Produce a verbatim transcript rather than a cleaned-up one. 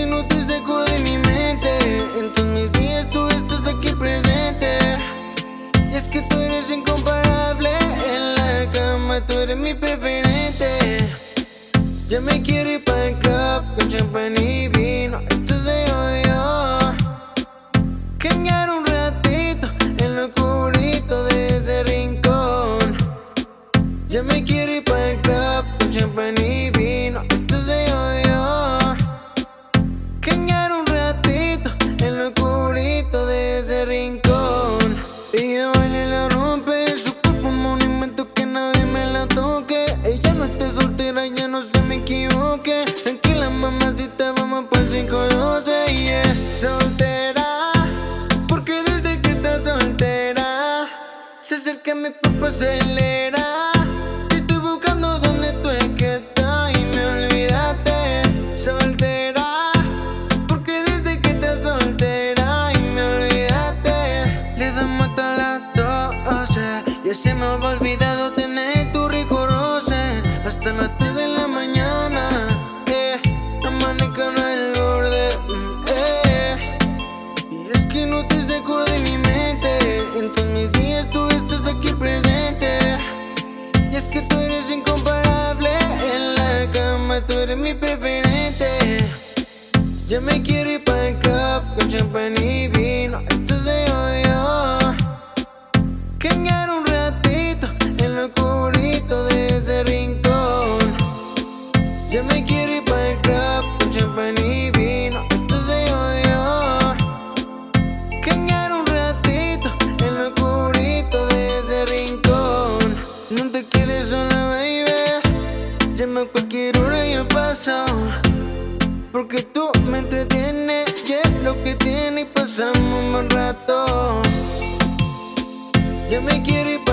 que no te saco de mi mente. En todos mis días tú estás aquí presente. Y es que tú eres incomparable. En la cama tú eres mi preferente. Ya me quiero ir pa'l club con champán y vino. Esto se odió. Cambiar un ratito en lo oscurito de ese rincón. Ya me quiero ir pa'l club con champán y vino. Esto se odió. Cambiar un ratito en lo oscurito de ese rincón. Ella baila y la rompe. Su cuerpo un monumento que nadie me la toque. Ella no está soltera, ya no se me equivoque. Tranquila mamacita, vamos pa'l cinco doce, yeah. Soltera, porque desde que estás soltera se acerca mi cuerpo, acelera. Te estoy buscando donde tú es que estás y me olvidaste. Soltera, porque desde que estás soltera y me olvidaste. Le damos hasta las doce, ya se me ha olvidado tener tu rico roce. Hasta las tres de la mañana, eh, amanezco en el borde, mm, eh. Y es que no te saco de mi mente. En todos mis días tú estás aquí presente. Y es que tú eres incomparable. En la cama tú eres mi preferente. Ya me quiero ir pa'l club con champán y vino. Esto se odió. Cambiar un ratito en lo oscurito de ese rincón. Ya me quiero ir pa'l club con champán y vino. Esto se odió. Cambiar un ratito en lo oscurito de ese rincón. No te quedes sola, baby. Llama a cualquier hora y yo paso. Porque tú me entretienes, y es lo que tienes y pasamos un buen rato. Ya me quiero ir